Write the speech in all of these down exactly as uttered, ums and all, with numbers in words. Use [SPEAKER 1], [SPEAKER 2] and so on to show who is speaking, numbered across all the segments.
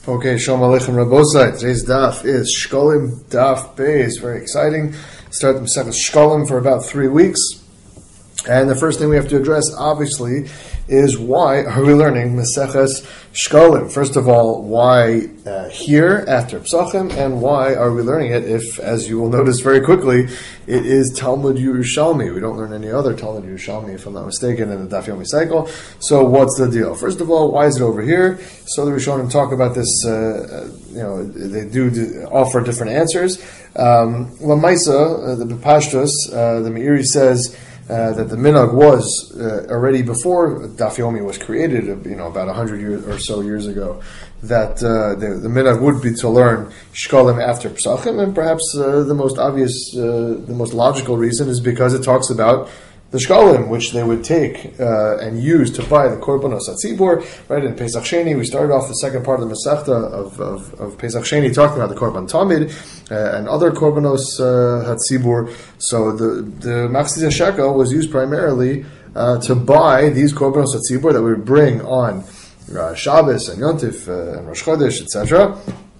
[SPEAKER 1] Okay, Shalom Aleichem Rabbosai. Today's daf is Shkolim Daf Beis. Very exciting. Start the Maseches Shkolim for about three weeks. And the first thing we have to address, obviously, is why are we learning Maseches Shkolim? First of all, why uh, here after Psachim, and why are we learning it if, as you will notice very quickly, it is Talmud Yerushalmi. We don't learn any other Talmud Yerushalmi, if I'm not mistaken, in the Daf Yomi cycle. So what's the deal? First of all, why is it over here? So the Rishonim talk about this, uh, you know, they do, do offer different answers. Um, Lamaisa, uh, the Bepashtos, uh, the Meiri says, Uh, that the minhag was uh, already before Daf Yomi was created, you know, about a hundred years or so years ago, that uh, the, the minhag would be to learn Shkolim after Psachim, and perhaps uh, the most obvious, uh, the most logical reason is because it talks about the Shkolim, which they would take uh, and use to buy the Korbanos HaTzibur, right? In Pesach Sheni, we started off the second part of the Masechta of, of, of Pesach Sheni talking about the Korban Tamid uh, and other Korbanos uh, HaTzibur. So the, the Machzis HaShekel was used primarily uh, to buy these Korbanos HaTzibur that we would bring on uh, Shabbos and Yontif uh, and Rosh Chodesh, et cetera,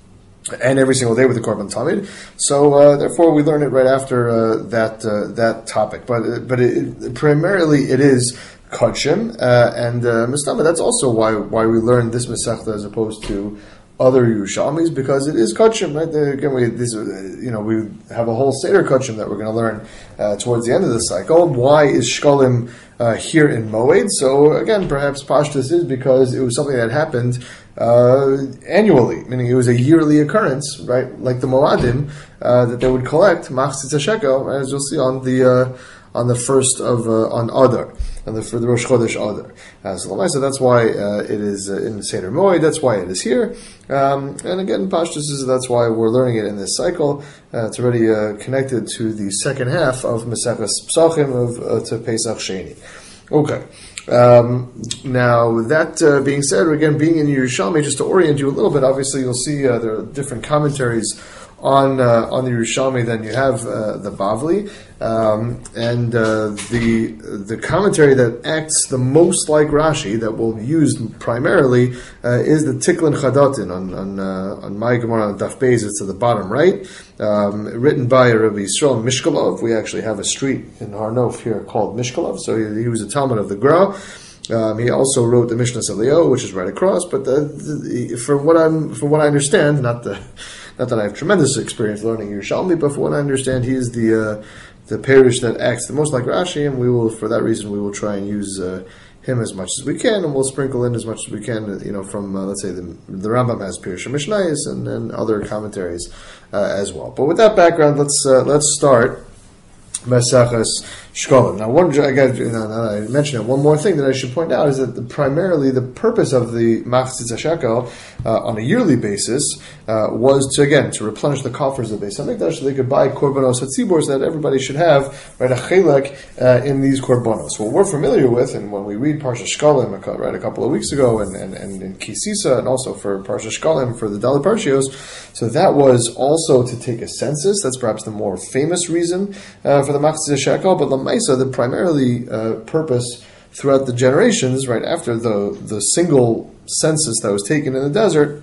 [SPEAKER 1] and every single day with the Korban Tamid. So uh, therefore, we learn it right after uh, that uh, that topic. But but it, it, primarily, it is Kodshim uh, and uh, Mistama. That's also why why we learn this Masechta as opposed to other Yerushalmis, because it is Kodshim, right? The, again, we this you know we have a whole Seder Kodshim that we're going to learn uh, towards the end of the cycle. Why is Shkolim uh, here in Moed? So again, perhaps Pashtus is because it was something that happened Uh, annually, meaning it was a yearly occurrence, right? Like the Moadim uh, that they would collect Machzis HaShekel, as you'll see on the uh, on the first of uh, on Adar, and the for the Rosh Chodesh Adar. Uh, so, so that's why uh, it is uh, in Seder Moed. That's why it is here. Um, and again, Pashtus is that's why we're learning it in this cycle. Uh, it's already uh, connected to the second half of Maseches Psachim of uh, to Pesach Sheni. Okay. Um, now, that uh, being said, again, being in Yerushalmi, just to orient you a little bit, obviously you'll see uh, there are different commentaries on uh, on the Yerushalmi than you have uh, the Bavli, um, and uh, the the commentary that acts the most like Rashi, that we'll use primarily, uh, is the Tiklin Chadatin on on uh, on my Gemara on Daf Beis. It's at the bottom right, um, written by Rabbi Yisrael Mishkalov. We actually have a street in Har Nof here called Mishkalov, so he, he was a Talmud of the Gra. Um, he also wrote the Mishnah Salio, which is right across. But the, the, from what I'm from what I understand, not the Not that I have tremendous experience learning Yerushalmi, but for what I understand, he is the uh, the parish that acts the most like Rashi, and we will, for that reason, we will try and use uh, him as much as we can, and we'll sprinkle in as much as we can, you know, from uh, let's say the, the Rambam has Pirush Mishnayos and, and other commentaries uh, as well. But with that background, let's uh, let's start Maseches Shkolim. Now, one I got you know, I mentioned it. One more thing that I should point out is that the, primarily the purpose of the Machzis HaShekel uh, on a yearly basis uh, was to again to replenish the coffers of the Beis Hamikdash, so they could buy Korbanos HaTzibur, so that everybody should have right a chelek uh, in these Korbanos. What we're familiar with, and when we read Parsha Shkolim right a couple of weeks ago, and and, and in Kisisa, and also for Parsha Shkolim for the Dalet Parshios, so that was also to take a census. That's perhaps the more famous reason uh, for the Machzis HaShekel, but the Maisa, the primarily uh, purpose throughout the generations, right after the, the single census that was taken in the desert,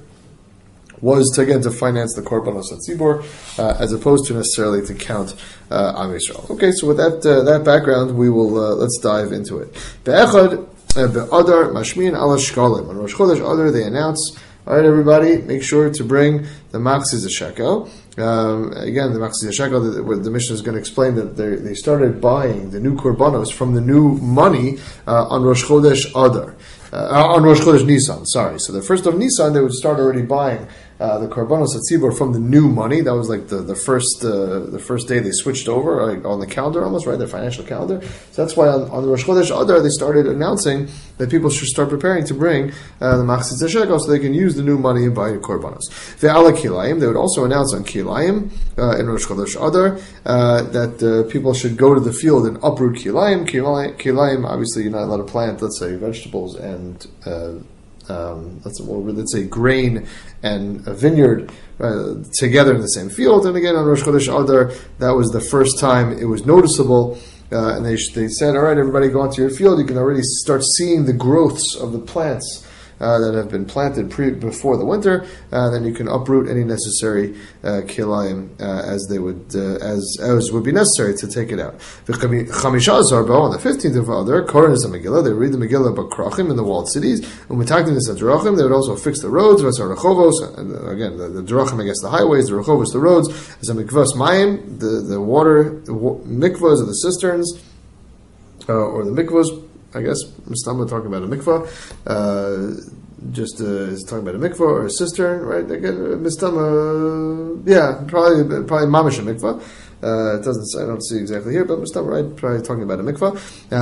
[SPEAKER 1] was to again to finance the Korbanos HaTzibur, uh, as opposed to necessarily to count uh, Am Yisrael. Okay, so with that uh, that background, we will uh, let's dive into it. Be'echad be'adar mashmin ala shkolim. On Rosh Chodesh Adar, they announce, all right, everybody, make sure to bring the Machzis HaShekel. Um, again, the Machzis HaShekel, the, the Mishnah is going to explain that they, they started buying the new Korbanos from the new money uh, on Rosh Chodesh Adar. Uh, on Rosh Chodesh Nisan, sorry. So the first of Nisan, they would start already buying uh, the Korbanos HaTzibur from the new money. That was like the the first uh, the first day they switched over, like on the calendar almost, right? Their financial calendar. So that's why on, on the Rosh Chodesh Adar, they started announcing that people should start preparing to bring uh, the Machzis HaShekel so they can use the new money and buy the Korbanos. Ve'ala Kilayim, they would also announce on Kilayim uh, in Rosh Chodesh Adar uh, that uh, people should go to the field and uproot Kilayim. Kilayim, Kilayim, obviously you're not allowed to plant, let's say, vegetables and uh, um, let's, well, let's say grain and a vineyard uh, together in the same field. And again, on Rosh Chodesh Adar, that was the first time it was noticeable. Uh, and they they said, all right, everybody go onto your field. You can already start seeing the growths of the plants uh, that have been planted pre- before the winter. Uh, then you can uproot any necessary uh, kilayim uh, as they would uh, as as would be necessary to take it out. Chamisha Zarbo on the fifteenth of Adar, Koran is the Megillah. They read the Megillah about Krachim in the walled cities. Umetaktin is the Drachim. They would also fix the roads. Vasar Rechovos, and again the, the Drachim against the highways, the Rechovos the roads. As a mikvahs mayim, the the water the mikvahs or the cisterns uh, or the mikvahs. I guess Mistama talking about a mikvah. Uh, just uh, is talking about a mikvah or a cistern, right? Again, Mistama, yeah, probably probably mamish a mikvah. Uh, it doesn't. I don't see exactly here, but Mustama, right? Probably talking about a mikvah.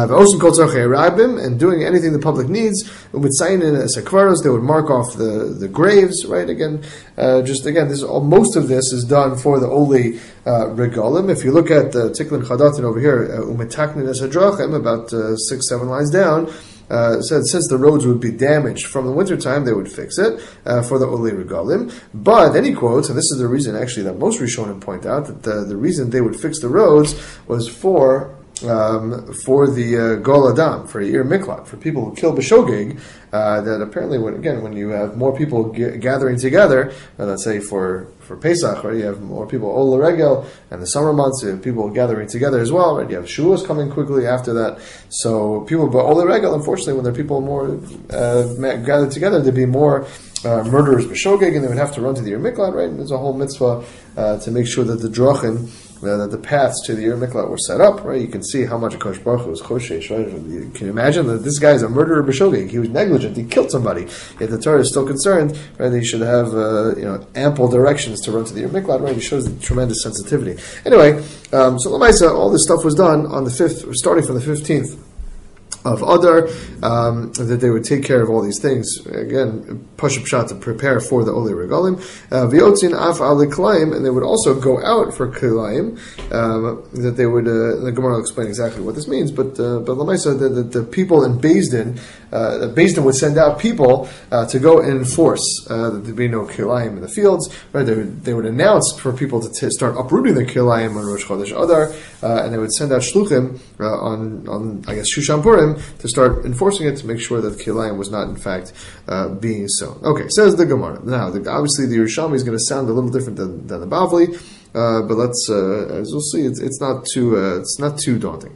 [SPEAKER 1] Uh, and doing anything the public needs. With sign in as akvaros, they would mark off the, the graves, right? Again, uh, just again, this is all, most of this is done for the Oli uh, regalim. If you look at the Tiklin Chadatin over here, umetaknin es hadrachim, about uh, six seven lines down. Uh, said since the roads would be damaged from the wintertime, they would fix it uh, for the Oli Regalim. But then he quotes, and this is the reason actually that most Rishonim point out, that the, the reason they would fix the roads was for um, for the uh, Gol Adam, for Ir Miklat, for people who kill B'Shogeg, uh, that apparently, when again, when you have more people g- gathering together, uh, let's say for for Pesach, right, you have more people, Ol Regel, and the summer months, you have people gathering together as well, right, you have Shavuos coming quickly after that, so people, but Ol Regel, unfortunately, when there are people more uh, gathered together, there'd be more uh, murderers B'Shogeg, and they would have to run to the Ir Miklat, right, and there's a whole mitzvah uh, to make sure that the Drachim, Uh, that the paths to the Ir Miklat were set up, right? You can see how much Kosh Baruch Hu was choshesh, right? You can imagine that this guy is a murderer b'shogeg. He was negligent. He killed somebody. Yet the Torah is still concerned, right? That he should have, uh, you know, ample directions to run to the Ir Miklat, right? He shows the tremendous sensitivity. Anyway, um, so Lamaisa, all this stuff was done on the fifth, starting from the fifteenth of Adar, um, that they would take care of all these things. Again, push up shot to prepare for the Oli Regalim. V'yotzin af ali Kilayim, and they would also go out for Kilayim. Um, that they would. Uh, the Gemara will explain exactly what this means, but uh, but Lamaisa, the, the, the people in Beis Din, uh, Beis Din would send out people uh, to go and enforce uh, that there'd be no Kilayim in the fields. Right? They would they would announce for people to t- start uprooting the Kilayim on Rosh Chodesh Adar, uh, and they would send out shluchim uh, on on I guess Shushan Purim to start enforcing it to make sure that Kilayim was not in fact uh, being sown. Okay, says the Gemara. Now, the, obviously, the Yerushalmi is going to sound a little different than, than the Bavli, uh, but let's, uh, as we'll see, it's, it's not too uh, it's not too daunting.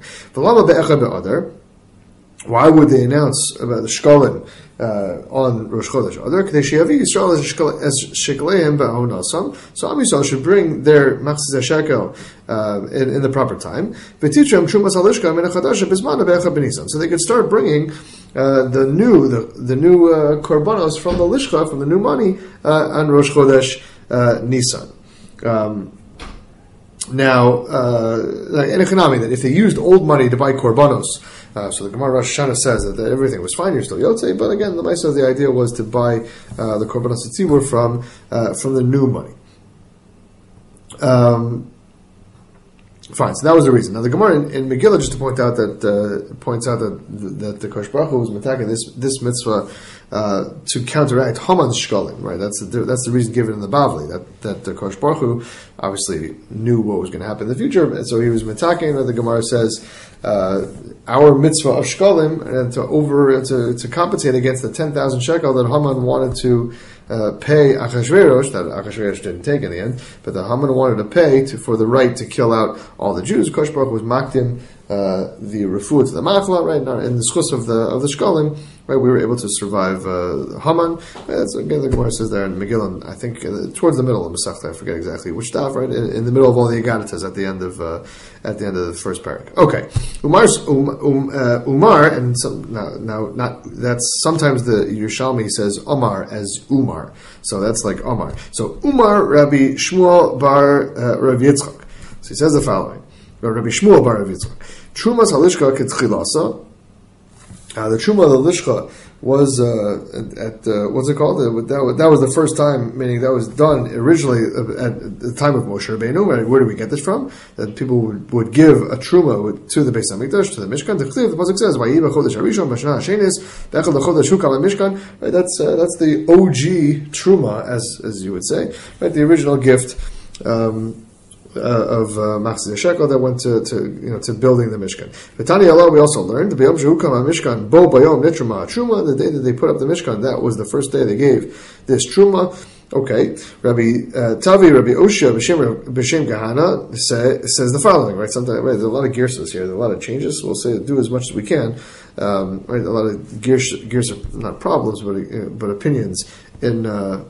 [SPEAKER 1] Why would they announce about the Shkolim uh, on Rosh Chodesh Adar? So Am Yisrael should bring their Machzis Shekel uh, in, in the proper time. So they could start bringing uh, the new the, the new uh, korbanos from the Lishcha, from the new money, uh, on Rosh Chodesh uh, Nisan. Um, now, uh, in Echanami, that if they used old money to buy korbanos, Uh, so the Gemara Rosh Hashanah says that, that everything was fine, you're still Yotzei, but again, the Maisa, the idea was to buy uh, the Korbanos Tzibur from uh, from the new money. Um, fine, so that was the reason. Now the Gemara in, in Megillah, just to point out that uh, points out that that the Kosh Baruch Hu was attacking this this mitzvah uh, to counteract Haman's shkolim, right? That's the that's the reason given in the Bavli, that that the Kosh Baruch Hu obviously knew what was going to happen in the future, and so he was attacking. And the Gemara says, Uh, our mitzvah of shkolim, and to over to, to compensate against the ten thousand shekel that Haman wanted to uh, pay Achashverosh, that Achashverosh didn't take in the end, but that Haman wanted to pay to, for the right to kill out all the Jews. Kosh Baruch was makdim uh, the refuah to the machla, right? Now, in the schus of the of the shkolim, right? We were able to survive uh, Haman. That's, again, the Gemara says there in Megillah, I think uh, towards the middle of Masechta, I forget exactly which daf, right? In, in the middle of all the Agaditas at the end of uh, at the end of the first parak. Okay, Umar, um, um, uh, Umar, and some, now, now not that's sometimes the Yerushalmi says Omar as Umar, so that's like Omar. So Umar Rabbi Shmuel bar uh, Rav Yitzchak. So he says the following: Rabbi Shmuel bar Rav Yitzchak, Trumas halishka ketchilasa. Uh, the Truma of the Lishcha was uh, at, at uh, what's it called? Uh, that, that was the first time, meaning that was done originally at the time of Moshe Rabbeinu. Where, where do we get this from? That people would, would give a Truma to the Beis Hamikdash, to the Mishkan. The pasuk says, "Vayiva chodesh harishon b'shana hashenis b'echad lechodesh hukam Mishkan." Right? That's uh, that's the O G Truma, as as you would say, right? The original gift. Um, uh, of uh, Machzir Shekel that went to, to you know to building the Mishkan. V'tani Allah, we also learned the B'yom Shehukam HaMishkan Bo Bayom Nitruma Truma. The day that they put up the Mishkan, that was the first day they gave this Truma. Okay, Rabbi uh, Tavi, Rabbi Osha, B'Shem, B'Shem Kahana say, says the following, right? Sometimes, right, there's a lot of gearses here, there's a lot of changes. We'll say do as much as we can. Um, right, a lot of gears, gears are not problems, but uh, but opinions in uh,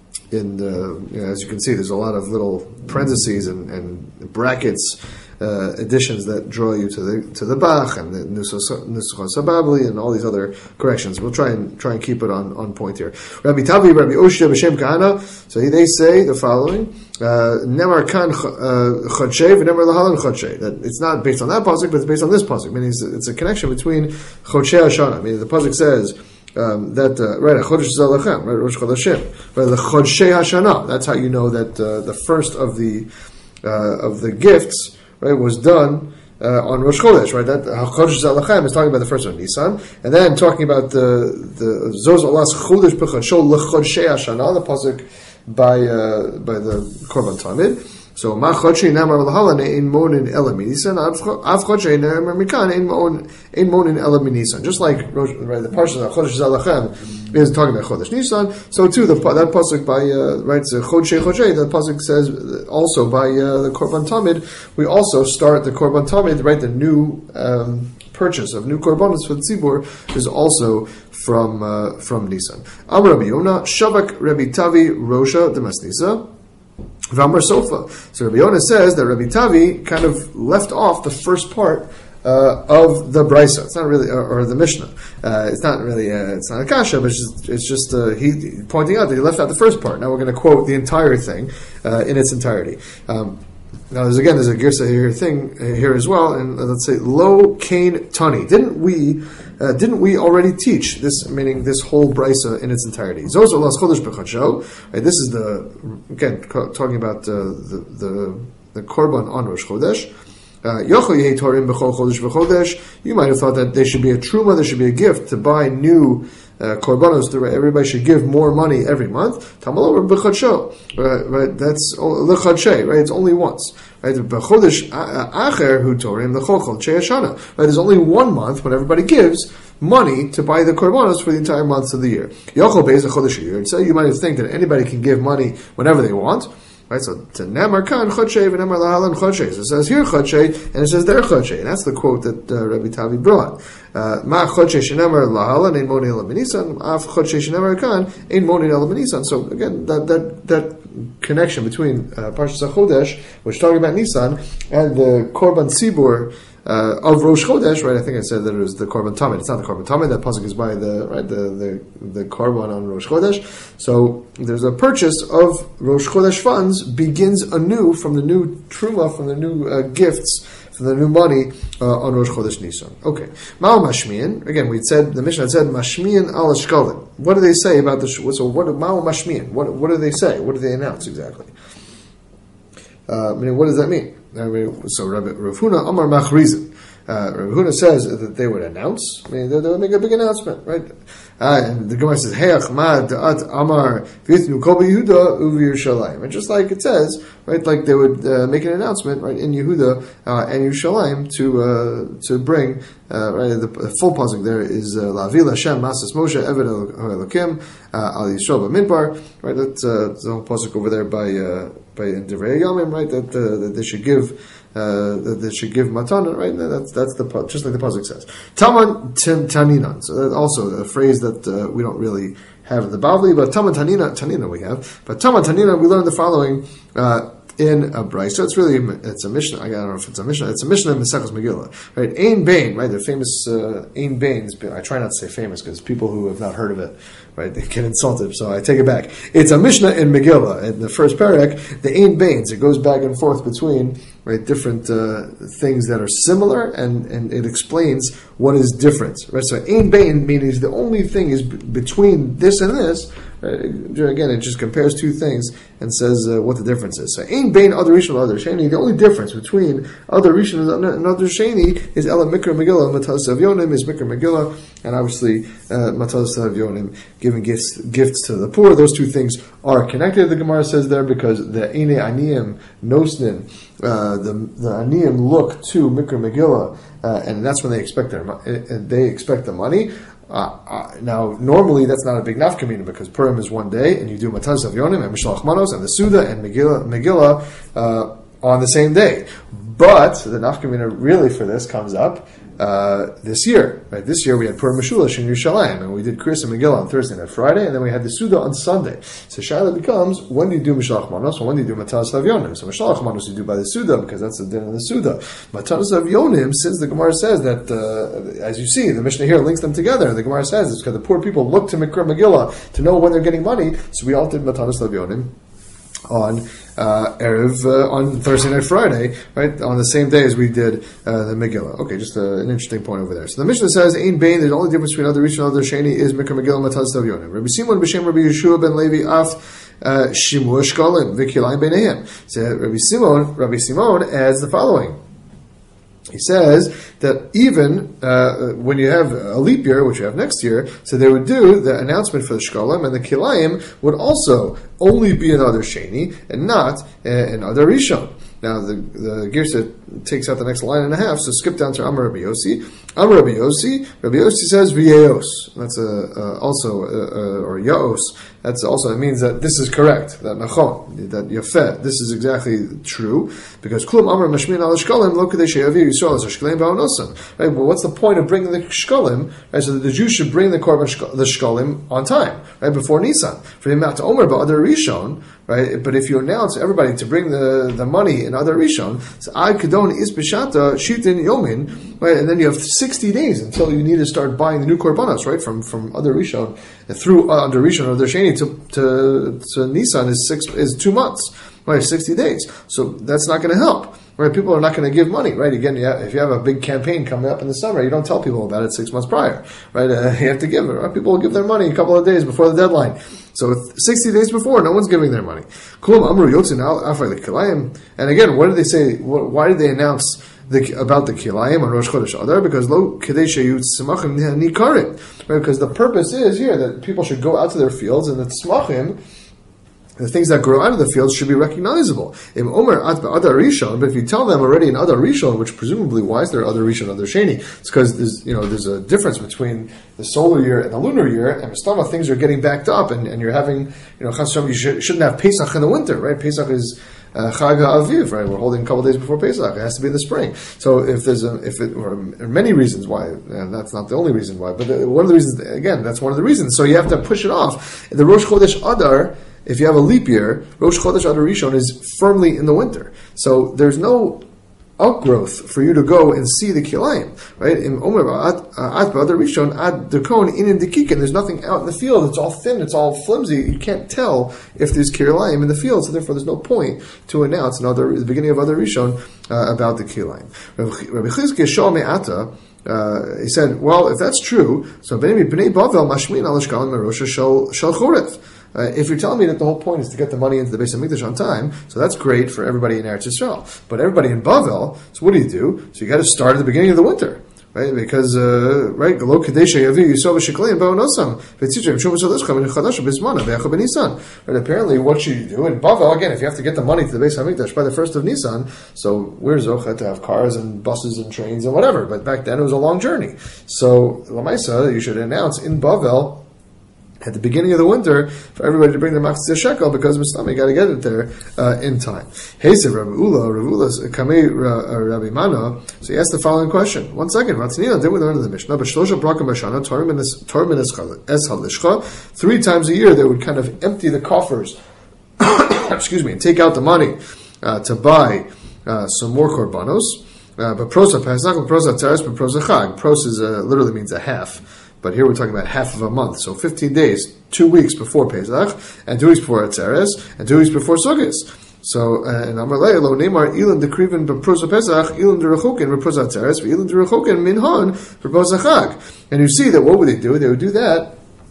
[SPEAKER 1] in the, you know, as you can see, there's a lot of little parentheses and, and brackets. Uh, additions that draw you to the to the Bach and the Nusach Sababli and all these other corrections. We'll try and try and keep it on, on point here. Rabbi Tavi, Rabbi Oshia, B'Shem Kahana. So they say the following: Nemar kan Chodshay v'Nemar lahalan Chodshay. That it's not based on that pasuk, but it's based on this pasuk. Meaning it's, it's a connection between Chodshay Hashana. Meaning the pasuk says. Um, that uh, right, a Chodesh Zalachem, right, Rosh Chodeshim, right, the Chodshay Hashana. That's how you know that uh, the first of the uh, of the gifts. Right, was done uh, on Rosh Chodesh, right? That Chodesh Zalachem is talking about the first one, Nisan, and then talking about the the Zoz Olas Chodesh B'Chodshol LeChodshei Hashana, the pasuk by uh, by the Korban Tamid. So Ma Chodshei Namar Lahalan Ein Monin Ela Minisan, Av Chodshei Namar Mikan Ein Mon Ein Monin Ela Minisan. Just like right, the parsha of Chodesh Zalachem is talking about Chodesh Nisan, so too the that pasuk by uh, right Chodshei Chodshei, the pasuk says also by uh, the Korban Tamid. We also start the Korban Tamid, right? The new um, purchase of new korbanos for the tzibur is also from uh, from Nisan. Am Rabbi Yonah Shavak Rabbi Tavi Rosha Demasnisa. V'amar Sofa. So Rabbi Yonah says that Rabbi Tavi kind of left off the first part uh, of the Brisa. It's not really, or, or the Mishnah. Uh, it's not really, uh, it's not a kasha, but it's just, it's just uh, he pointing out that he left out the first part. Now we're going to quote the entire thing uh, in its entirety. Um, now there's again, there's a girsa here thing uh, here as well, and uh, let's say Lo Kain Tani. Didn't we? Uh, didn't we already teach this? Meaning this whole brisa in its entirety. Zos Olas Chodesh B'Chodsho. This is the again talking about uh, the the the korban on Rosh Chodesh. Yochel Yehei Torim B'Chol Chodesh B'Chodesh. You might have thought that there should be a truma, there should be a gift to buy new uh, korbanos. To, everybody should give more money every month. Tamalo B'Chodsho. Right, that's L'Chodshay. Right, it's only once. Right, B'Chodesh Acher Hu Torim L'Chol Chodesh Hashana. Right, there's only one month when everybody gives money to buy the korbanos for the entire months of the year. Yochel Beis Chodesh Year. So you might think that anybody can give money whenever they want. Right, so to Nemar Kan Chodshay v'Nemar Lahalan Chodshay. So it says here Chodshay and it says there Chodshay, and that's the quote that uh, Rabbi Tavi brought. Ma Chodshay shenemar Lahalan ein Moni ela B'Nisan, Af Chodshay shenemar Kan ein Moni ela B'Nisan. So again, that that that connection between uh, Parshas Chodesh, which is talking about Nisan, and the Korban Tzibur uh, of Rosh Chodesh, right? I think I said that it was the Korban Tamid. It's not the Korban Tamid. That pasuk is by the right the the the Korban on Rosh Chodesh. So there's a purchase of Rosh Chodesh funds begins anew from the new truma, from the new uh, gifts, from the new money uh, on Rosh Chodesh Nisan. Okay, Mao Mashmian. Again, we said the Mishnah had said Mashmian al Shkalim. What do they say about the so what Mao Mashmian? What what do they say? What do they announce exactly? Uh, I mean, what does that mean? I mean, so Rabbi Rav Huna Amar Machrizin. Uh, Rav Huna says that they would announce. I mean, they, they would make a big announcement, right? Uh, and the Gemara says, "Hey, Achmad Da'at Amar V'itnu Kol Yehuda Uvi Yerushalayim." And just like it says, right, like they would uh, make an announcement, right, in Yehuda uh, and Yerushalayim to uh, to bring, uh, right, the, the full pasuk there is La'avil Hashem Masas Moshe Eved Elokim Al Yisrael B'Midbar, right? That's uh, the whole pasuk over there by uh, by in Divrei Yomim, right? That uh, that they should give. Uh, that they should give matana, right? That's that's the just like the pasuk says. Taman taninan. So that's also a phrase that uh, we don't really have in the Bavli, but taman tanina tanina we have. But taman tanina we learned the following uh, in a brayso. So it's really it's a mishnah. I don't know if it's a mishnah. It's a mishnah in Maseches Megillah, right? Ein Bain, right? The famous uh, Ein Bain. I try not to say famous because people who have not heard of it, right, they get insulted. So I take it back. It's a mishnah in Megillah in the first parak. The Ein Bains. It goes back and forth between. Right, different uh, things that are similar, and, and it explains what is different. Right, so ein bain means the only thing is b- between this and this. Right? Again, it just compares two things and says uh, what the difference is. So, Ein Bein Adar Rishon Adar Sheni. The only difference between Adar Rishon and Adar Sheni is Ela Mikra Megillah, Matas Avyonim is Mikra Megillah, and obviously uh, Matas Avyonim, giving gifts gifts to the poor. Those two things are connected. The Gemara says there because the Eine Aniyim Nosnin, uh, the the Aniyim look to Mikra Megillah, uh, and that's when they expect their they expect the money. Uh, uh, now, normally that's not a big nafkamina because Purim is one day, and you do Matas Avyonim and Mishlach Manos and the Suda and Megillah, Megillah uh, on the same day. But the nafkamina really for this comes up uh, this year. Right? This year we had Purim Meshulash in Yerushalayim, and we did Kris and Megillah on Thursday and Friday, and then we had the Suda on Sunday. So Shaila becomes, when do you do Mishlach Manos, and when do you do Matas Avyonim? So Mishlach Manos you do by the Suda, because that's the din of the Suda. Matas Avyonim, since the Gemara says that, uh, as you see, the Mishnah here links them together, the Gemara says it's because the poor people look to Mikra Megillah to know when they're getting money, so we all did Matas Avyonim on uh, Erev, uh, on Thursday night, Friday, right, on the same day as we did uh, the Megillah. Okay, just uh, an interesting point over there. So the Mishnah says, Ein Bein, the only difference between Adar Rishon and Adar Sheni is Mikra Megillah Matas Avyonim. Rabbi Simon b'Shem Rabbi Yeshua ben Levi af Shimur Shkolim v'Kilayim Beinehem. So Rabbi Simon, Rabbi Simon adds the following. He says that even uh, when you have a leap year, which you have next year, so they would do the announcement for the Shkolim, and the Kilayim would also only be another Sheni and not uh, another Rishon. Now the the Girsa takes out the next line and a half, so skip down to Amar Rabbi Yossi. Amar Rabbi Yossi, Rabbi Yossi says V'yeos. That's a, uh, also, uh, or Yaos. That's also, it means that this is correct, that Nachon, that Yafeh, this is exactly true, because Klum Amar Mashmin al Shkolim, lo kadei she'yavir Yisrael as Shkolim ba'onosam. Right, well, what's the point of bringing the Shkolim? Right, so that the Jews should bring the Korban, the Shkolim on time, right, before Nisan. For the Mat Omer ba'adar Rishon, right, but if you announce everybody to bring the, the money in Adar Rishon, so Ad Kadon is B'shata Shitin Yomin, right, and then you have sixty days until you need to start buying the new Korbanos, right, from, from Adar Rishon, through uh, Adar Rishon or Adar Sheni to, to, to Nisan is six, is two months, right, sixty days. So that's not going to help. Right, people are not going to give money, right? Again, you have, if you have a big campaign coming up in the summer, you don't tell people about it six months prior, right? Uh, you have to give it. Right? People will give their money a couple of days before the deadline. So sixty days before, no one's giving their money. And again, what did they say? Why did they announce the, about the Kilayim on Rosh Chodesh Adar? Because lo kadei sheyut tzmachim nikarim, right? Because the purpose is here that people should go out to their fields and the tzmachim, the things that grow out of the fields, should be recognizable. Im Omer at Adar Rishon, but if you tell them already in Adar Rishon, which presumably why is there Adar Rishon, Adar Sheni? It's because there's you know there's a difference between the solar year and the lunar year, and Mistama things are getting backed up, and, and you're having you know Chas Shem, you should, shouldn't have Pesach in the winter, right? Pesach is uh, Chag HaAviv, right? We're holding a couple days before Pesach. It has to be in the spring. So if there's a, if it, or many reasons why, and that's not the only reason why, but the, one of the reasons, again, that's one of the reasons. So you have to push it off. The Rosh Chodesh Adar, if you have a leap year, Rosh Chodesh Adar Rishon is firmly in the winter. So there's no outgrowth for you to go and see the Kilayim, right? In Omer at Adar Rishon ad Dekon in Dekikin, there's nothing out in the field. It's all thin. It's all flimsy. You can't tell if there's Kilayim in the field. So therefore, there's no point to announce another the beginning of Adar Rishon uh, about the Kilayim. Rabbi Chizkiah Shal Me'ata. Uh, he said, well, if that's true, so Bnei Bavel mashmin al Shkalim Merosha Shal Choref. Uh, if you're telling me that the whole point is to get the money into the Beis HaMikdash on time, so that's great for everybody in Eretz Yisrael. But everybody in Bavel, so what do you do? So you got to start at the beginning of the winter, right? Because uh, right, Lo Kadesha Yavi Yisrael v'Shekleim Ba'onosam v'Tzitzrim Shum V'Sodeshchem V'Chadash B'Zmana V'Echa B'Nisan. Right? Apparently, what should you do in Bavel? Again, if you have to get the money to the Beis HaMikdash by the first of Nisan, so we're Zocha to have cars and buses and trains and whatever. But back then it was a long journey. So Lamaisa, you should announce in Bavel at the beginning of the winter for everybody to bring their machzir shekel because Mustami got to get it there uh, in time. Hey, said Rabbi Ula, Rabbi Ula's Kamei Rabbi Mana. So he asked the following question. One second. Vatznina, did we learn in the Mishnah? But Shlosha Brachim Bashana, Tormin Es Halishcha. Three times a year they would kind of empty the coffers, excuse me, and take out the money uh, to buy uh, some more korbanos. Uh, but prosa Pesach, prosa Teres, but prosa Chag. Pros is uh, literally means a half. But here we're talking about half of a month. So fifteen days, two weeks before Pesach, and two weeks before Atzeres, and two weeks before Sukkot. So, uh, in Amalei, lo neimar ilan dekriven b'prosa Pesach, ilan derechukin b'prosa Atzeres, ilan derechukin minhan b'prosa Chag. And you see that what would they do? They would do that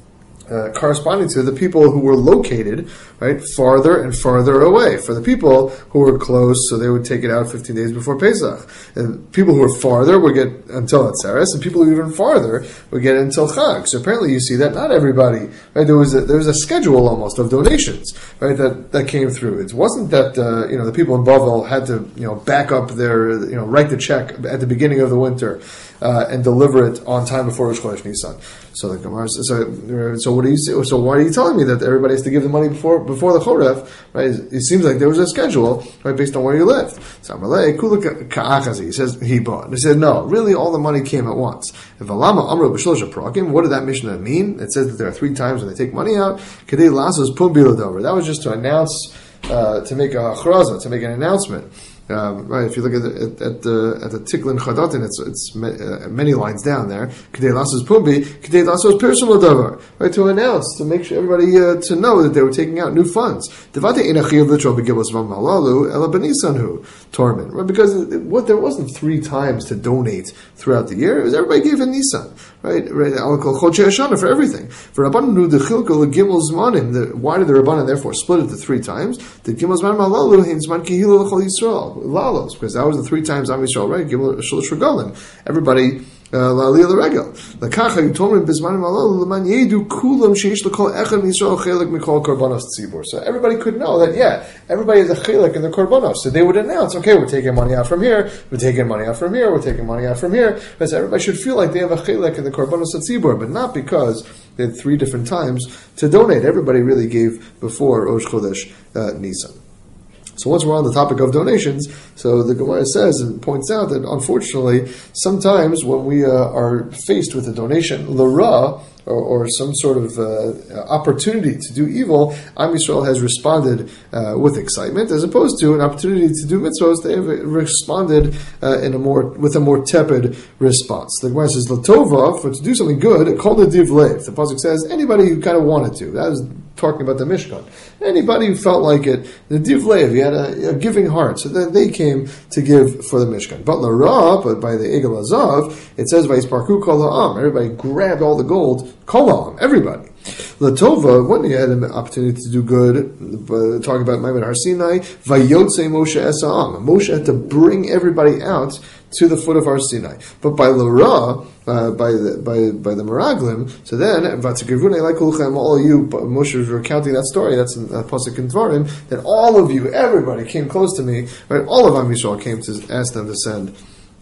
[SPEAKER 1] Uh, corresponding to the people who were located, right, farther and farther away. For the people who were close, so they would take it out fifteen days before Pesach. And people who were farther would get until Atzeres, and people who were even farther would get until Chag. So apparently you see that not everybody, right, there was a, there was a schedule almost of donations, right, that, that came through. It wasn't that, uh, you know, the people in Bavel had to, you know, back up their, you know, write the check at the beginning of the winter, uh, and deliver it on time before Rosh Chodesh Nisan. So the Gemara says, so, so what do you say? So why are you telling me that everybody has to give the money before before the Choref? Right? It seems like there was a schedule, right, based on where you lived. So Amalei Kula Ka'achazi, he says he bought. And he said, no, really all the money came at once. If Alama Amro B'Shlosha Prakim, what did that Mishnah mean? It says that there are three times when they take money out. Kedei Lasos Pum Biladover. That was just to announce, uh, to make a chraza, to make an announcement. Um, right, if you look at the, at, at the at the Tiklin Chadatin, it's it's uh, many lines down there. K'dei lasos pumbi, k'dei lasos personal davar. Right, to announce, to make sure everybody uh, to know that they were taking out new funds. Devate inachiv l'tro begibos v'malalu ela benisanhu torment. Right, because it, what there wasn't three times to donate throughout the year. It was everybody gave in Nisan. Right, right. Alakol chodshei hashana for everything. For Rabbanan the chilka legimel zmanim. Why did the Rabbanan therefore split it to three times? The gimel zman malalu hein zman kihila l'chol Yisrael. Lalos, because that was the three times Am Yisrael, right? Gimel Shalosh Regalim. Everybody La'aliyah L'Regel. L'kacha Yutomrim Bizmanim Alalu L'man Yedu Kulam Sheish L'Kol Echad Yisrael Chelek Mikol Korbanos Tzibur. So everybody could know that, yeah, everybody is a Chelek in the Korbanos. So they would announce, okay, we're taking money out from here, we're taking money out from here, we're taking money out from here. Because everybody should feel like they have a Chelek in the Korbanos Tzibur, but not because they had three different times to donate. Everybody really gave before Rosh Chodesh uh, Nisan. So once we're on the topic of donations, so the Gemara says and points out that unfortunately, sometimes when we uh, are faced with a donation, l'ra, or, or some sort of uh, opportunity to do evil, Am Yisrael has responded uh, with excitement, as opposed to an opportunity to do mitzvahs, they have responded uh, in a more with a more tepid response. The Gemara says, "Latova," for to do something good, called a div lev. The pasuk says, anybody who kind of wanted to. That was talking about the Mishkan. Anybody who felt like it, the div lev, you had a, a giving heart, so that they came to give for the Mishkan. But l'ra, but by the Egel Azav, it says, "Vayisparku kol ha'am." Everybody grabbed all the gold. Kol ha'am, everybody. Latova, when you had an opportunity to do good, uh, talking about Maimon Har Sinai, Vayotze Moshe Esa'am. Moshe had to bring everybody out to the foot of Har Sinai. But by l'ra, uh, by the by by the Meraglim, so then Vatzikirvune Laikulchem, all of you, Moshe was recounting that story. That's in uh, Pasuk in Dvarim. That all of you, everybody came close to me. Right, all of Am Yisrael came to ask them to send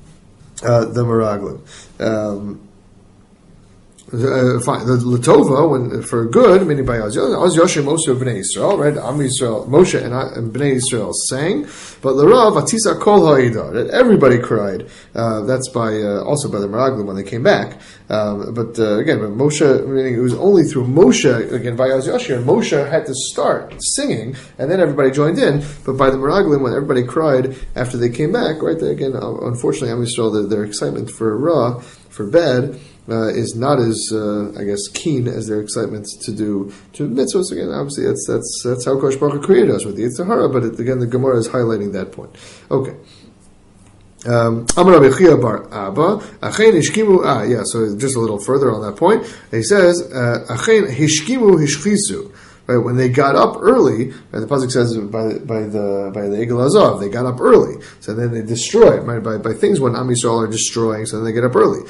[SPEAKER 1] uh, the Meraglim. Um, Uh, fine. The Latova, when for good, meaning by Oz Yoshim Moshe Bnei Yisrael, right? Am Yisrael, Moshe and, and Bnei Yisrael sang, but L'Rav Atisa Kol Ha'ida, that everybody cried. Uh, that's by uh, also by the Meraglim when they came back. Um, but uh, again, but Moshe, meaning it was only through Moshe again by Oz Yoshim, Moshe had to start singing, and then everybody joined in. But by the Meraglim, when everybody cried after they came back, right? They, again, unfortunately, Am Yisrael, their, their excitement for Ra, for bad. Uh, is not as uh, I guess keen as their excitement to do to mitzvahs. Again, obviously that's that's that's how Kosh Baruch Hu created us with the Yetzer Hara. But it, again, the Gemara is highlighting that point. Okay. Amar Rabbi Chia bar Abba Achein Hishkimu. Ah, yeah. So just a little further on that point, he says Achein Hishkimu Hishchisu. Right, when they got up early, right, the pasuk says by by the by the Egel Azav, they got up early. So then they destroy right, by by things when Am Yisrael are destroying. So then they get up early.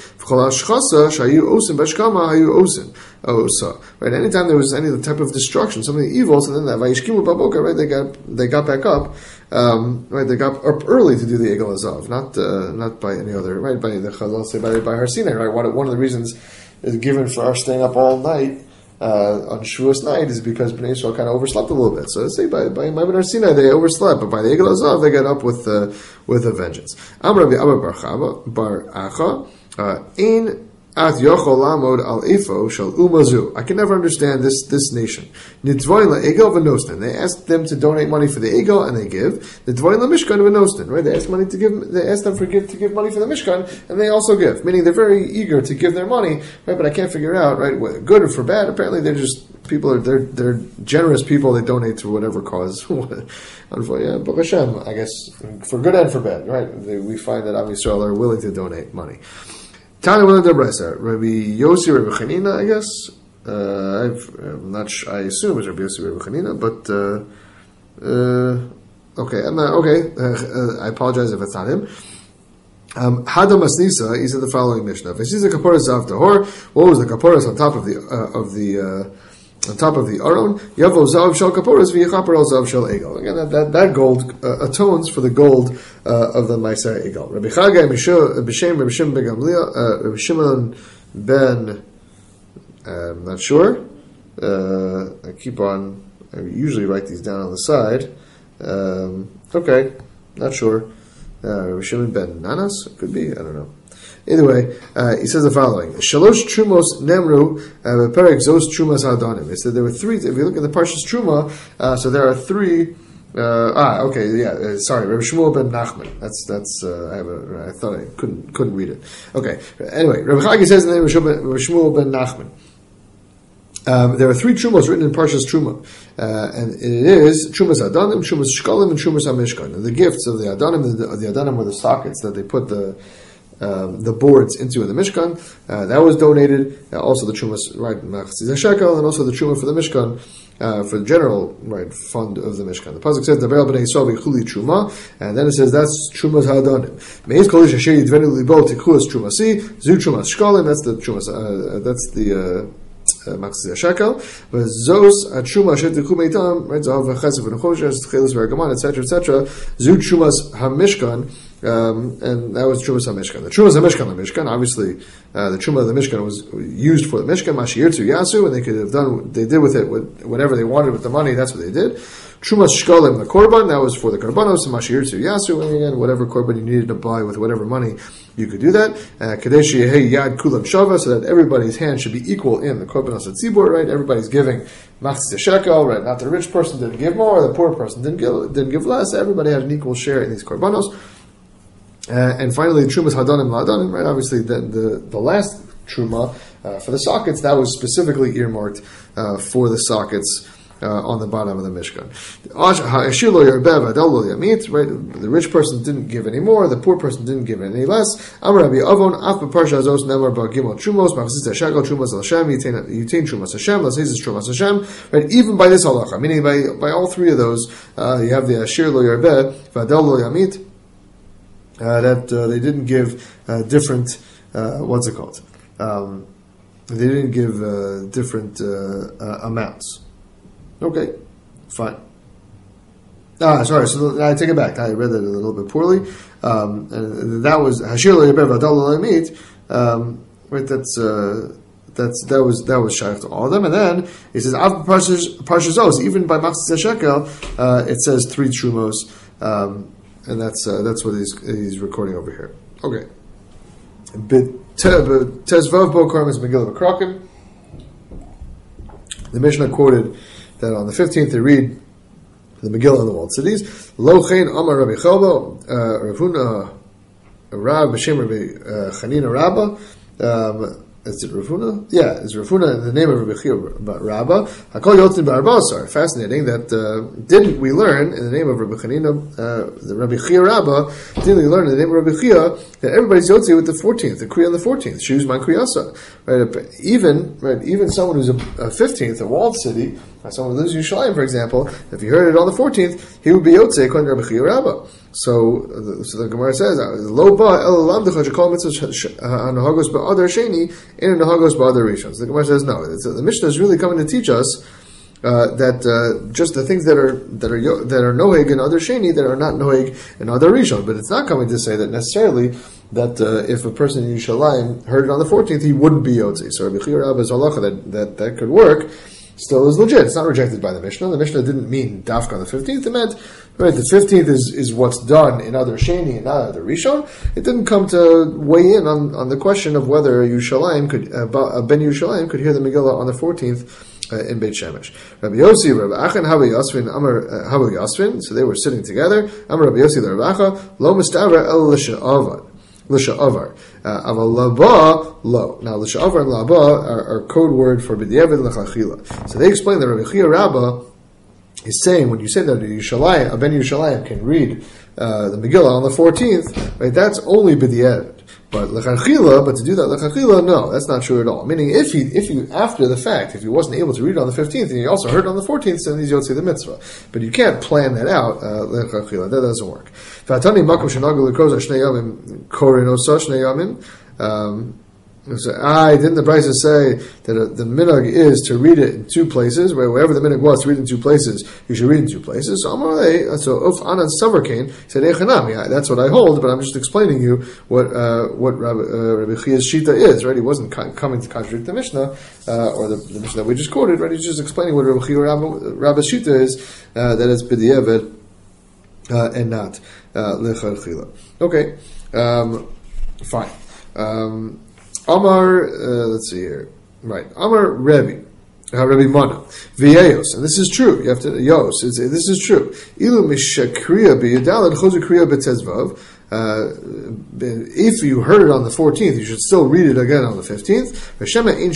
[SPEAKER 1] Right, anytime there was any type of destruction, something evil, so then that Vayishkimu Baboka, right, they got they got back up. Um, right, they got up early to do the Egel Azav, not uh, not by any other. Right, by the Chazal say by by Har Sinai. Right, one one of the reasons is given for our staying up all night. Uh, on Shavuos night is because Bnei Yisrael kind of overslept a little bit. So let's say by by Maimon Har Sinai they overslept, but by the Egel Azav they got up with uh, with a vengeance. Amar Rabbi Abba bar Chava bar Acha in at Yochol Lamod al Ifo shal Umazu. I can never understand this this nation. Nidvoin la Egel v'Nostin. They asked them to donate money for the Egel and they give. Nidvoin la Mishkan v'Nostin. Right? They ask money to give. They ask them for give to give money for the Mishkan and they also give. Meaning they're very eager to give their money. Right? But I can't figure out right whether good or for bad. Apparently they're just people are they're they're generous people. They donate to whatever cause. Unfortunately, Baruch Hashem, I guess for good and for bad. Right? They, we find that Am Yisrael are willing to donate money. Tana Willen de Bresa, Rabbi Yossi, Rabbi Chanina, I guess. Uh, I've, I'm not. Sh- I assume it's Rabbi Yossi Rabbi Chanina, but uh, uh, okay. I'm not, okay. Uh, uh, I apologize if it's not him. Um, Hadam Asnisa, he said the following Mishnah: V'siza kaporas av tahor. What was the kaporas on top of the uh, of the uh, on top of the aron? Yavo zav shel kaporas v'yichaper al zav shel egel. Again, that that, that gold uh, atones for the gold uh, of the Meiser egel. Rabbi Chagai b'shem Rabbi Shimon ben Gamliel, uh, Rabbi Shimon ben. I'm not sure. Uh, I keep on. I usually write these down on the side. Um, okay, not sure. Uh, Shimon ben Nanas? Could be, I don't know. Either way, uh, he says the following. Shalosh Trumos Nemru Perek Zos Trumas Hadonim. He said there were three, if you look at the Parshas Truma, uh, so there are three, uh, ah, okay, yeah, uh, sorry, Rabbi Shmuel ben Nachman. That's, that's, uh, I have a, I thought I couldn't, couldn't read it. Okay, anyway, Rabbi Chagi says in the name of Rabbi Shmuel ben Nachman. Um, there are three trumos written in Parshas Truma, uh, and it is Trumas Adanim, Trumas Shkolim, and Trumas HaMishkan. And the gifts of the Adanim, the, the Adanim were the sockets that they put the um, the boards into in the Mishkan. Uh, that was donated. Uh, also the Trumas, right, Machzis HaShekel, and also the Truma for the Mishkan, uh, for the general right fund of the Mishkan. The pasuk says Daber b'nei Yisrael v'chuli Truma, and then it says that's Trumas Hadanim. Meis kolish asher yidvenu libo tikhuas Trumasi, zu Trumas Shkolim. That's the Trumas. Uh, that's the uh, Machzis HaShekel, but Zos Truma Asher Tichu Meitam, right? Zahav v'Chesed v'Nechoshes, Tchelis v'Argaman, et cetera, et cetera. Zu Trumas HaMishkan, um, and that was Trumas HaMishkan. The Trumas HaMishkan, the Mishkan, obviously, uh, the Truma of the Mishkan was used for the Mishkan, Mashiyirtzu Yasu, and they could have done, they did with it whatever they wanted with the money. That's what they did. Trumas Shkolim, the Korban, that was for the Korbanos, and Mashiyirtzu Yasu, and again, whatever Korban you needed to buy with whatever money, you could do that. Kadesh Yehei Yad Kulam Shava, so that everybody's hand should be equal in the Korbanos Tzibur, right? Everybody's giving Machzis HaShekel, right? Not the rich person didn't give more, the poor person didn't give, didn't give less. Everybody had an equal share in these Korbanos. Uh, and finally, Trumas Hadanim La'adanim, right? Obviously, the, the, the last Truma, uh, for the sockets, that was specifically earmarked, uh, for the sockets, Uh, on the bottom of the Mishkan. Right? The rich person didn't give any more, the poor person didn't give any less. Amar Rabbi Avon, Af b'Parsha Azos Nemar B'Gimel Trumos, Machzis HaShekel Trumas Hashem, Yitain Trumas Hashem, Lasezis Trumas Hashem. Right? Even by this halacha, meaning by by all three of those, uh, you have the Asher Lo Yarbeh, Vadel Lo Yamit, uh, that uh, they didn't give uh, different, uh, what's it called? Um, they didn't give uh, different uh, uh, amounts. Okay, fine. Ah, sorry. So I take it back. I read that a little bit poorly. Um, and that was Hashir Lo Yarbeh Vadal Lo Yamit. Right. That's uh, that's that was that was shaykh to all of them. And then he says Av Parshazos. Even by Machzis HaShekel, uh, it says three trumos, um, and that's uh, that's what he's he's recording over here. Okay. Tezvav Bo Korm is Megillah B'Krakim. The Mishnah quoted that on the fifteenth they read the Megillah in the walled cities. Lo Chen Amar Rabbi Chelba, Rav Huna, Rab B'Shem Rabbi Chanina Rabba. Um, is it Rav Huna? Yeah, it's Rav Huna in the name of Rabbi Chia Rabba. Hakol Yotzin Ba'arbasar. Fascinating that uh, didn't we learn in the name of Rabbi Chanina, uh, the Rabbi Chia Rabba, didn't we learn in the name of Rabbi Chia that everybody's Yotzi with the fourteenth, the Kriya on the fourteenth, Shuz Man Kriyasa. Right? Even, right, even someone who's a, a fifteenth, a walled city, someone who lives in Yerushalayim, for example, if he heard it on the fourteenth, he would be Yotzei according to Rabbi Chia Rabba. So, so the Gemara says, "Lo ba el lamdecha shekol mitzvos hanahagos ba'adar sheni in nahagos ba'adar rishon." So the Gemara says, no. It's, the Mishnah is really coming to teach us uh, that uh, just the things that are that are that are noheg in other sheni that are not noheg in other rishon. But it's not coming to say that necessarily that uh, if a person in Yerushalayim heard it on the fourteenth, he wouldn't be yotzei. So Rabbi Chia Rabba's halacha that that that could work still is legit. It's not rejected by the Mishnah. The Mishnah didn't mean dafka on the fifteenth. It meant, right, the fifteenth is, is what's done in other Sheni and not other Rishon. It didn't come to weigh in on, on the question of whether Yerushalayim could, uh, Ben Yerushalayim could hear the Megillah on the fourteenth uh, in Beit Shemesh. Rabbi Yossi, Rabbi Achan, Haba Yasvin, Amar Haba Yasvin. So they were sitting together. Amar Rabbi Yossi, Rabbi Acha, Lo Mistavra El L'Sha'avad. L'sha'avar. Aval laba, lo. Now, l'sha'avar and laba are, are code word for b'diavad l'chachila. So they explain that Rabbi Chia Rabba is saying, when you say that a Yerushalayim, a Ben Yerushalayim can read uh, the Megillah on the fourteenth, right, that's only b'diavad. But lechatchila, but to do that lechatchila, no, that's not true at all. Meaning, if he, if you after the fact, if he wasn't able to read it on the fifteenth, and he also heard it on the fourteenth, then he's yotzei the mitzvah. But you can't plan that out lechatchila. That doesn't work. V'atani makom shenagu lekoza shnei yamim korinosa shnei yamim. Um, So, I didn't the Brisa say that uh, the minhag is to read it in two places, where wherever the minhag was to read it in two places, you should read it in two places. So Amalei, so Uf Anan Savarkain said Echanami. That's what I hold, but I'm just explaining you what uh, what Rabbi, uh, Rabbi Chia's shita is. Right? He wasn't co- coming to contradict the Mishnah uh, or the, the Mishnah that we just quoted. Right? He's just explaining what Rabbi Chia Rabbi's shita is. Uh, that it's b'diavad uh, and not lechatchila. Uh, okay, um, fine. Um, Amar, uh, let's see here. Right. Amar Rebbe. Uh, Rebbe Mana. V'yeyos. And this is true. You have to, Yos. This is true. Ilu mishakriya b'yadalad chozukriya b'tezvav. Uh, if you heard it on the fourteenth, you should still read it again on the fifteenth. If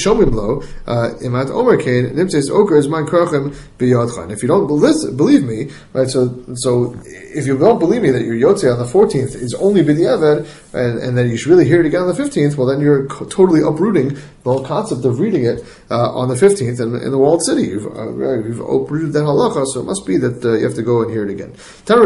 [SPEAKER 1] you don't believe me, right? So, so if you don't believe me that your yotzei on the fourteenth is only b'diavad, and, and then you should really hear it again on the fifteenth, well, then you're co- totally uprooting the whole concept of reading it uh, on the fifteenth in, in the walled city. You've, uh, you've uprooted that halacha, so it must be that uh, you have to go and hear it again.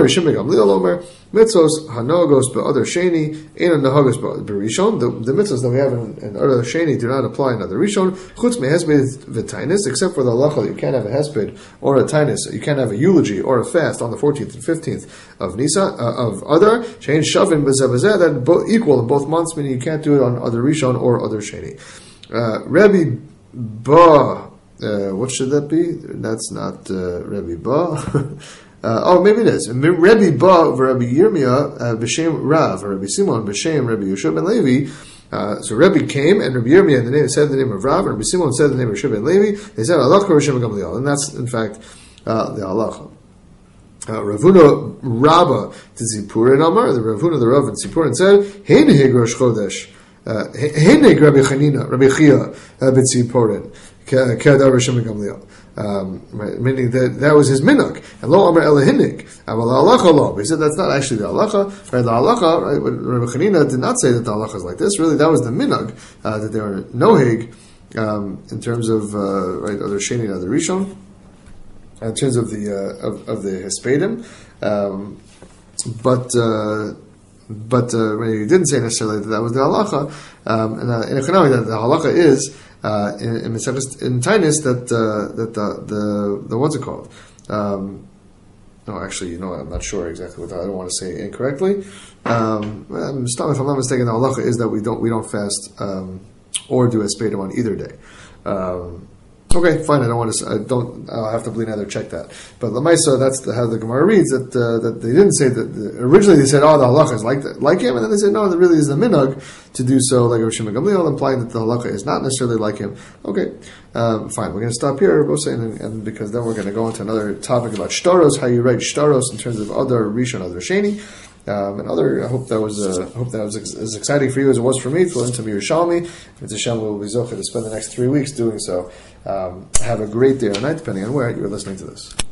[SPEAKER 1] Mitzvos hanogos be'other sheni, ein nahogos be'rishon. The the mitzvos that we have in, in other sheni do not apply in other rishon. Chutz mehesped v'tainis, except for the halacha that you can't have a hesped or a tainis. You can't have a eulogy or a fast on the fourteenth and fifteenth of Nisan uh, of Adar. Shein shavin b'zeh that bo- equal in both months, meaning you can't do it on other rishon or other sheni. Uh, Rabbi Ba, uh, what should that be? That's not uh, Rabbi Ba. Uh, oh, maybe it is. Rabbi Ba, Rabbi Yirmiyah, uh, B'Shem Rav, or Rabbi Simon, B'Shem, Rabbi Yeshua ben Levi. Uh, so Rabbi came, and Rabbi Yirmiyah the name, said the name of Rav, and Rabbi Simon said the name of Yeshua ben Levi. They said, Allah Hashem Gamliel. And that's, in fact, uh, the halacha. Uh, Ravuna Rabba to Zipurin Amar, the Ravuna the Rav in Zipurin said, Heinehig Rosh Chodesh, Heinehig Rabbi Chanina, Rabbi Chia, B'Zipurin, Ke'adar Hashem Gamliel. Um, right, meaning that that was his minhag. And lo amar elahinik, aval halacha lo. He said that's not actually the halacha. Right, the halacha. Right, Rabbi Chanina did not say that the halacha is like this. Really, that was the minhag uh, that they were nohig um, in terms of uh, right other sheni and other rishon. In terms of the uh, of, of the hespedim, um, but. Uh, But uh, he didn't say necessarily that that was the halacha. Um, and uh, in Echanami, that the halacha is uh, in in, in Tainis that uh, that the, the the what's it called? Um, no, actually, you know, I'm not sure exactly what. I don't want to say incorrectly. Um, if I'm not mistaken, the halacha is that we don't we don't fast um, or do a spadum on either day. Um, Okay, fine. I don't want to. I don't. I'll have to bleed either check that. But Lamaisa, that's the, how the Gemara reads that uh, that they didn't say that. The, originally, they said, "Oh, the halacha is like that, like him," and then they said, "No, that really is the minhag to do so like Rav Shimon Gamliel," implying that the halacha is not necessarily like him. Okay, um, fine. We're going to stop here, both saying, and, and because then we're going to go into another topic about shtaros, how you write shtaros in terms of other rishon, other sheni. Um, and other, I hope that was uh, I hope that was ex- as exciting for you as it was for me. To into Yerushalmi, Mitzvah Hashem will be zocheh to spend the next three weeks doing so. Um, have a great day or night, depending on where you're listening to this.